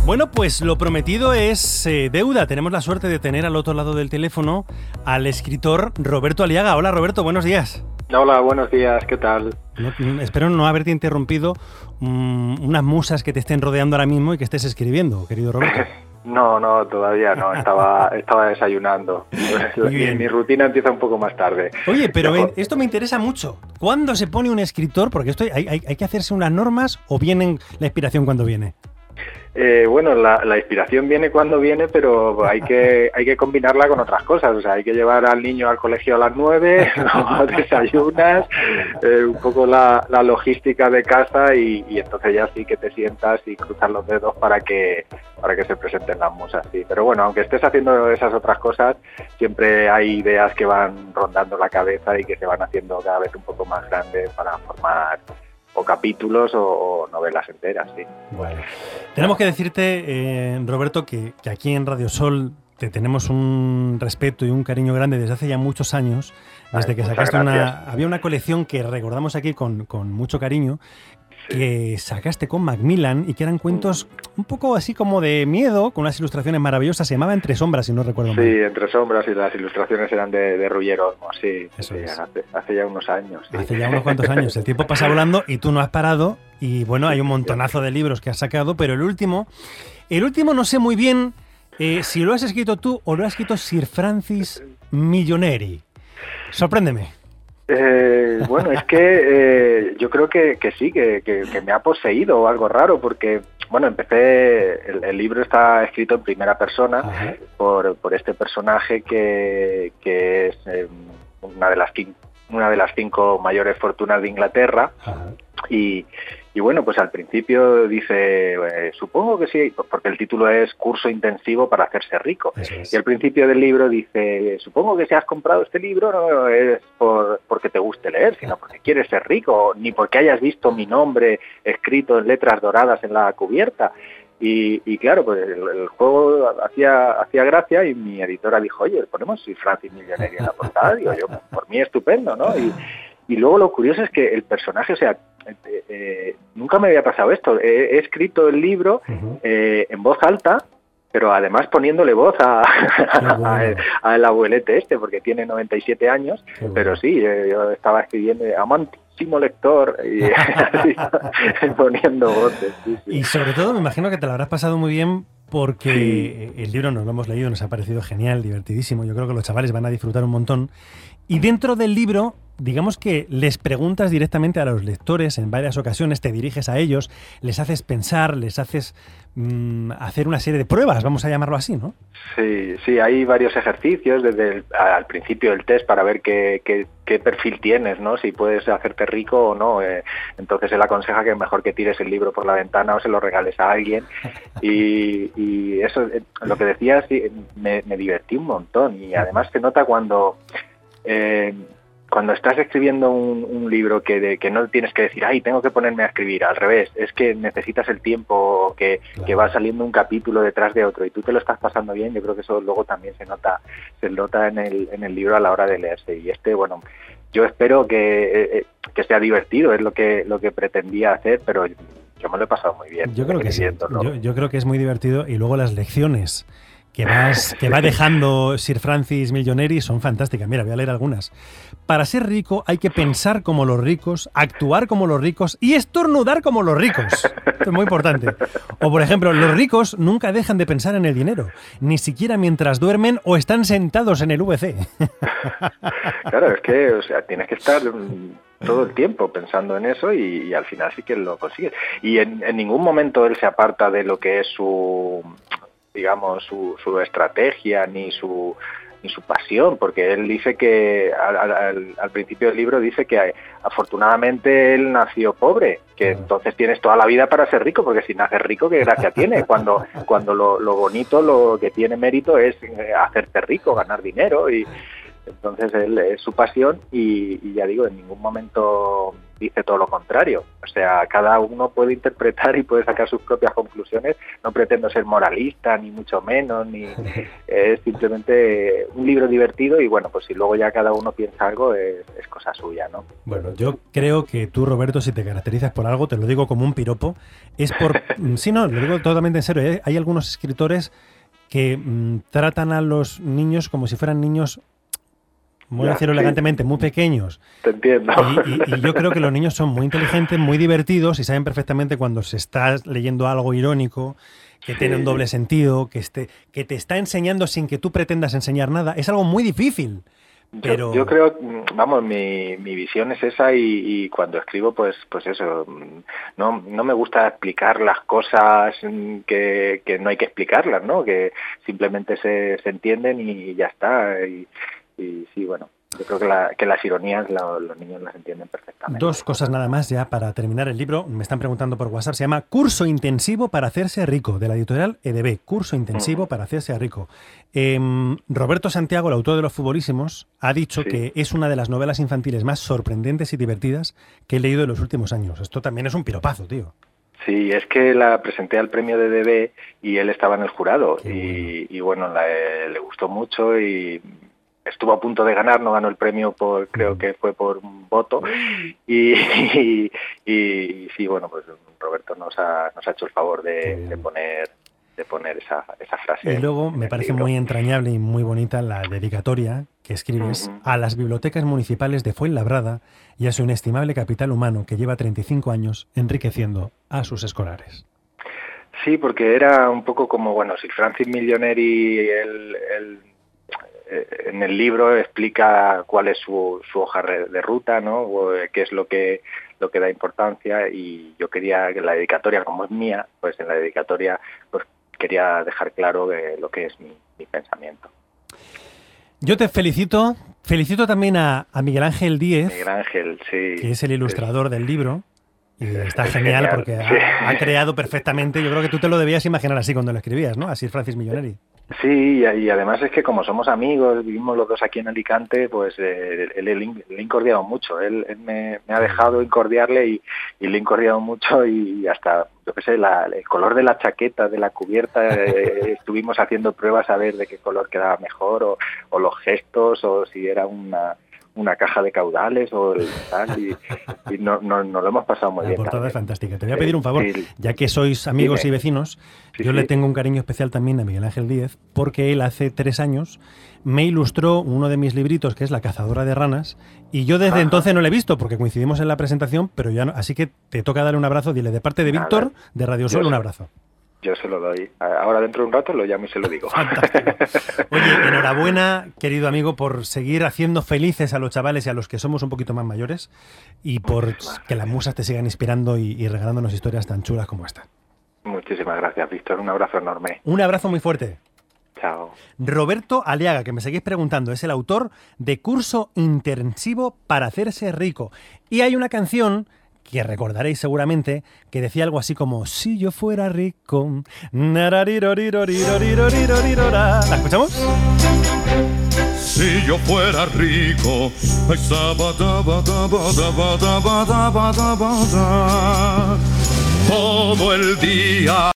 Bueno, pues lo prometido es deuda. Tenemos la suerte de tener al otro lado del teléfono al escritor Roberto Aliaga. Hola Roberto, buenos días. Hola, buenos días, ¿qué tal? Espero no haberte interrumpido unas musas que te estén rodeando ahora mismo y que estés escribiendo, querido Roberto. No, todavía no, estaba desayunando. Mi rutina empieza un poco más tarde. Oye, pero esto me interesa mucho. ¿Cuándo se pone un escritor? Porque esto hay que hacerse unas normas o viene la inspiración cuando viene. Bueno, la inspiración viene cuando viene, pero hay que combinarla con otras cosas. O sea, hay que llevar al niño al colegio a las 9, luego desayunas, un poco la logística de casa y entonces ya sí que te sientas y cruzas los dedos para que se presenten las musas. Sí. Pero bueno, aunque estés haciendo esas otras cosas, siempre hay ideas que van rondando la cabeza y que se van haciendo cada vez un poco más grandes para formar o capítulos o novelas enteras, sí. Bueno, tenemos que decirte, Roberto, que aquí en Radio Sol te tenemos un respeto y un cariño grande desde hace ya muchos años, desde que sacaste había una colección que recordamos aquí con mucho cariño, que sacaste con Macmillan y que eran cuentos un poco así como de miedo, con unas ilustraciones maravillosas. Se llamaba Entre Sombras, si no recuerdo mal. Sí, Entre Sombras, y las ilustraciones eran de Ruggiero, sí. Eso es. Hace ya unos años. Sí. Hace ya unos cuantos años. El tiempo pasa volando y tú no has parado. Y bueno, hay un montonazo de libros que has sacado, pero el último no sé muy bien si lo has escrito tú o lo ha escrito Sir Francis Milloneri. Sorpréndeme. Bueno, es que yo creo que sí, que me ha poseído o algo raro, porque, bueno, el libro está escrito en primera persona por este personaje que es una de las 5 mayores fortunas de Inglaterra. Y bueno, pues al principio dice, supongo que sí, porque el título es Curso intensivo para hacerse rico. Y al principio del libro dice, supongo que si has comprado este libro no es porque te guste leer, sino porque quieres ser rico, ni porque hayas visto mi nombre escrito en letras doradas en la cubierta. Y claro, pues el juego hacía gracia y mi editora dijo, oye, ponemos Sir Francis Milloneri en la portada. Digo yo, por mí estupendo, ¿no? Y luego lo curioso es que el personaje, o sea, nunca me había pasado esto. He escrito el libro en voz alta, pero además poniéndole voz al abuelete porque tiene 97 años, pero sí, yo estaba escribiendo amantísimo lector y así, poniendo voces. Sí. Y sobre todo me imagino que te lo habrás pasado muy bien porque el libro nos lo hemos leído, nos ha parecido genial, divertidísimo. Yo creo que los chavales van a disfrutar un montón. Y dentro del libro, digamos que les preguntas directamente a los lectores en varias ocasiones, te diriges a ellos, les haces pensar, les haces hacer una serie de pruebas, vamos a llamarlo así, ¿no? Sí, hay varios ejercicios desde al principio del test para ver qué perfil tienes, ¿no? Si puedes hacerte rico o no. Entonces él aconseja que mejor que tires el libro por la ventana o se lo regales a alguien. Y eso, lo que decías, sí, me divertí un montón. Y además se nota cuando estás escribiendo un libro que no tienes que decir, ay, tengo que ponerme a escribir, al revés, es que necesitas el tiempo, que va saliendo un capítulo detrás de otro y tú te lo estás pasando bien. Yo creo que eso luego también se nota en el libro a la hora de leerse. Y bueno, yo espero que sea divertido, es lo que pretendía hacer, pero yo me lo he pasado muy bien. Yo creo que sí, yo creo que es muy divertido y luego las lecciones que va dejando Sir Francis Milloneri son fantásticas. Mira, voy a leer algunas. Para ser rico hay que pensar como los ricos, actuar como los ricos y estornudar como los ricos. Esto es muy importante. O, por ejemplo, los ricos nunca dejan de pensar en el dinero, ni siquiera mientras duermen o están sentados en el VC. Claro, es que, o sea, tienes que estar todo el tiempo pensando en eso y al final sí que lo consigues. Y en ningún momento él se aparta de lo que es su estrategia ni su pasión, porque él dice que al principio del libro dice que afortunadamente él nació pobre, que entonces tienes toda la vida para ser rico, porque si naces rico, ¿qué gracia tiene? Cuando lo bonito, lo que tiene mérito es hacerte rico, ganar dinero y Entonces él es su pasión y ya digo, en ningún momento dice todo lo contrario. O sea, cada uno puede interpretar y puede sacar sus propias conclusiones. No pretendo ser moralista, ni mucho menos, ni es simplemente un libro divertido y bueno, pues si luego ya cada uno piensa algo es cosa suya, ¿no? Bueno, yo creo que tú, Roberto, si te caracterizas por algo, te lo digo como un piropo, es por... Sí, no, lo digo totalmente en serio. Hay algunos escritores que tratan a los niños como si fueran niños, voy a decirlo elegantemente, muy pequeños. Te entiendo. Y yo creo que los niños son muy inteligentes, muy divertidos y saben perfectamente cuando se está leyendo algo irónico, que tiene un doble sentido, que te está enseñando sin que tú pretendas enseñar nada. Es algo muy difícil. Pero... Yo creo, vamos, mi visión es esa y cuando escribo, pues eso, no me gusta explicar las cosas que no hay que explicarlas, ¿no? Que simplemente se entienden y ya está. Y sí, bueno, yo creo que las ironías los niños las entienden perfectamente. Dos cosas nada más ya para terminar el libro. Me están preguntando por WhatsApp. Se llama Curso Intensivo para Hacerse Rico, de la editorial EDB. Curso Intensivo para Hacerse Rico. Roberto Santiago, el autor de Los Futbolísimos, ha dicho que es una de las novelas infantiles más sorprendentes y divertidas que he leído en los últimos años. Esto también es un piropazo, tío. Sí, es que la presenté al premio de EDB y él estaba en el jurado. Y bueno, le gustó mucho y... estuvo a punto de ganar, no ganó el premio creo que fue por un voto y sí, bueno, pues Roberto nos ha hecho el favor de poner esa frase. Y luego me parece muy entrañable y muy bonita la dedicatoria que escribes a las bibliotecas municipales de Fuenlabrada y a su inestimable capital humano que lleva 35 años enriqueciendo a sus escolares. Sí, porque era un poco como, bueno, Sir Francis Millionary, en el libro explica cuál es su hoja de ruta, ¿no? Qué es lo que da importancia y yo quería que la dedicatoria, como es mía, pues en la dedicatoria pues quería dejar claro lo que es mi pensamiento. Yo te felicito también a Miguel Ángel Díez, Miguel Ángel, sí, que es el ilustrador del libro. Y está genial porque ha creado perfectamente, yo creo que tú te lo debías imaginar así cuando lo escribías, ¿no? Así es Francis Millionary. Sí, y además es que como somos amigos, vivimos los dos aquí en Alicante, pues le he incordiado mucho. Él me ha dejado incordiarle y le he incordiado mucho y hasta, yo qué sé, el color de la chaqueta, de la cubierta, estuvimos haciendo pruebas a ver de qué color quedaba mejor o los gestos o si era una caja de caudales o el tal y no lo hemos pasado muy bien. La portada es fantástica. Te voy a pedir un favor, ya que sois amigos y vecinos, yo le tengo un cariño especial también a Miguel Ángel Díez, porque él hace 3 años me ilustró uno de mis libritos, que es La cazadora de ranas, y yo desde entonces no lo he visto, porque coincidimos en la presentación, pero ya no, así que te toca darle un abrazo, dile de parte de Víctor, de Radio Sol, un abrazo. Yo se lo doy. Ahora dentro de un rato lo llamo y se lo digo. Fantástico. Oye, enhorabuena, querido amigo, por seguir haciendo felices a los chavales y a los que somos un poquito más mayores y por que las musas te sigan inspirando y regalándonos historias tan chulas como esta. Muchísimas gracias, Víctor. Un abrazo enorme. Un abrazo muy fuerte. Chao. Roberto Aliaga, que me seguís preguntando, es el autor de Curso Intensivo para Hacerse Rico. Y hay una canción que recordaréis seguramente, que decía algo así como si yo fuera rico. ¿La escuchamos? Si yo fuera rico, todo el día